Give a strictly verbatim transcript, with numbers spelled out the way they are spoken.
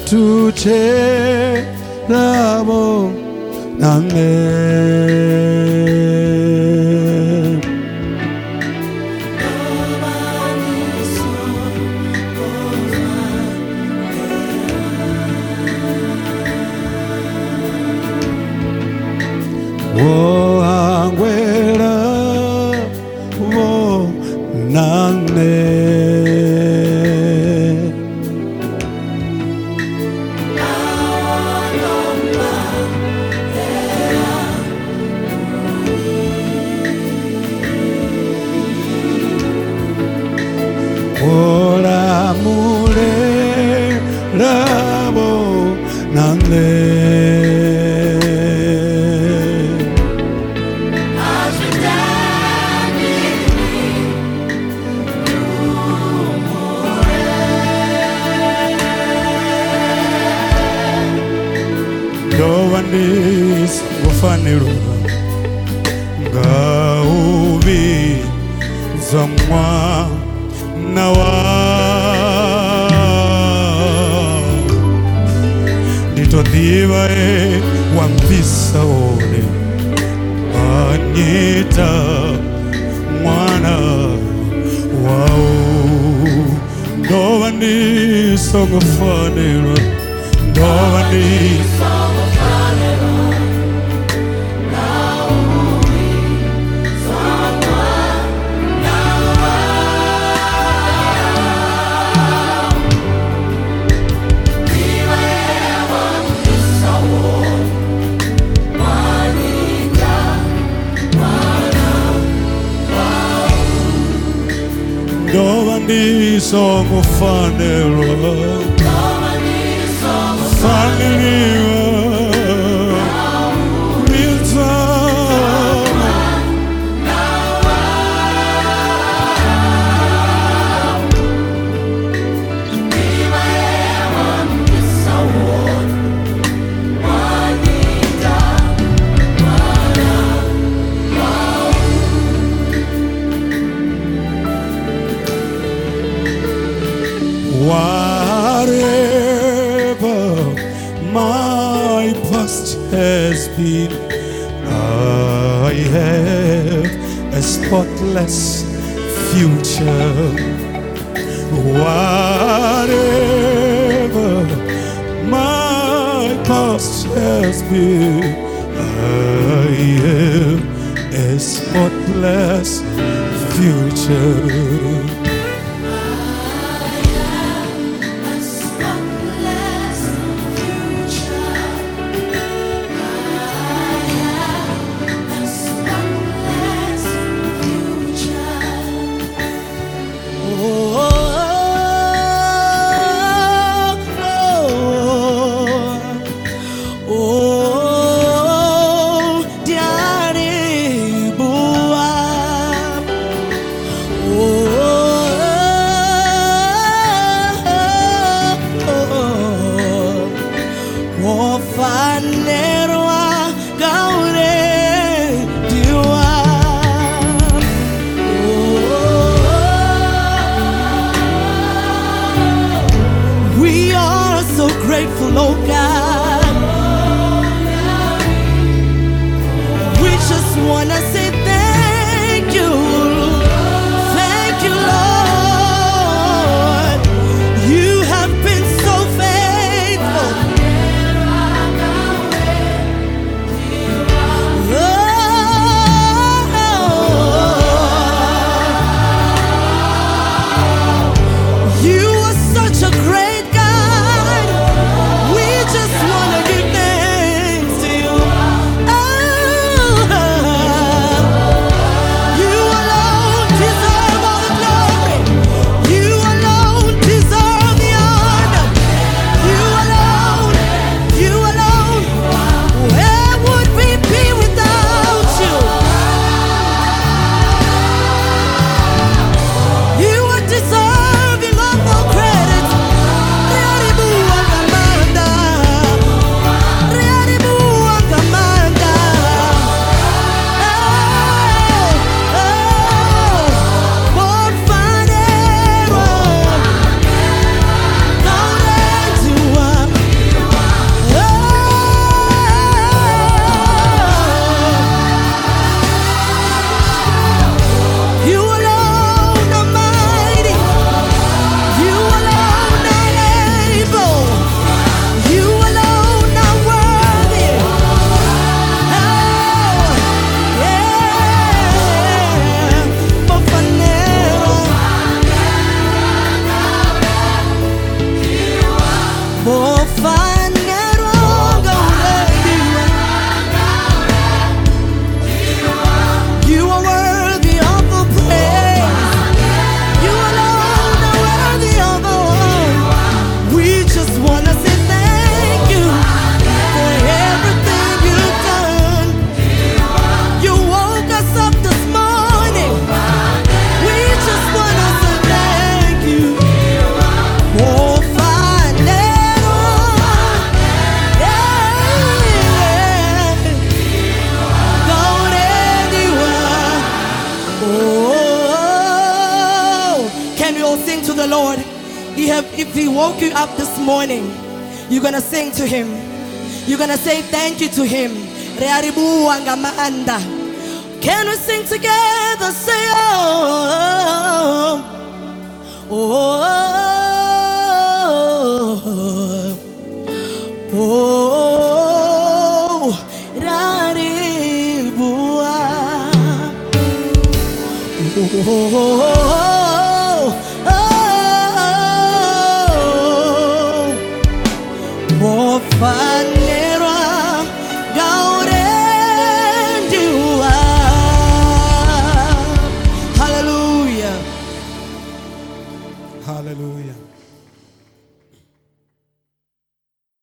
tucherabo nange wo angwela wo nange Ora mure rabo nange Dovanis wafanero Gaubi zamwa nawa Nitodhiva e wampisa ole Anita mwana wao Dovani songo fanero Dovani songo fanero Dovani songo fanero Dovani songo fanero Milza Whatever my past has been, I have a spotless future. Whatever my past has been, I have a spotless future. Grateful, oh God. We just want to say thank you. Thank you, Lord. You have been so faithful. Oh, you are such a great God. We just want to give thanks to you. Oh, the Lord. He have, if He woke you up this morning, you're gonna sing to Him. You're gonna say thank you to Him. Rearibuwa ngamaanda. Can we sing together? Say oh, oh, oh, oh, rearibuwa. Oh, oh, oh, oh, oh, Mofanera Gaurendua. Hallelujah. Hallelujah.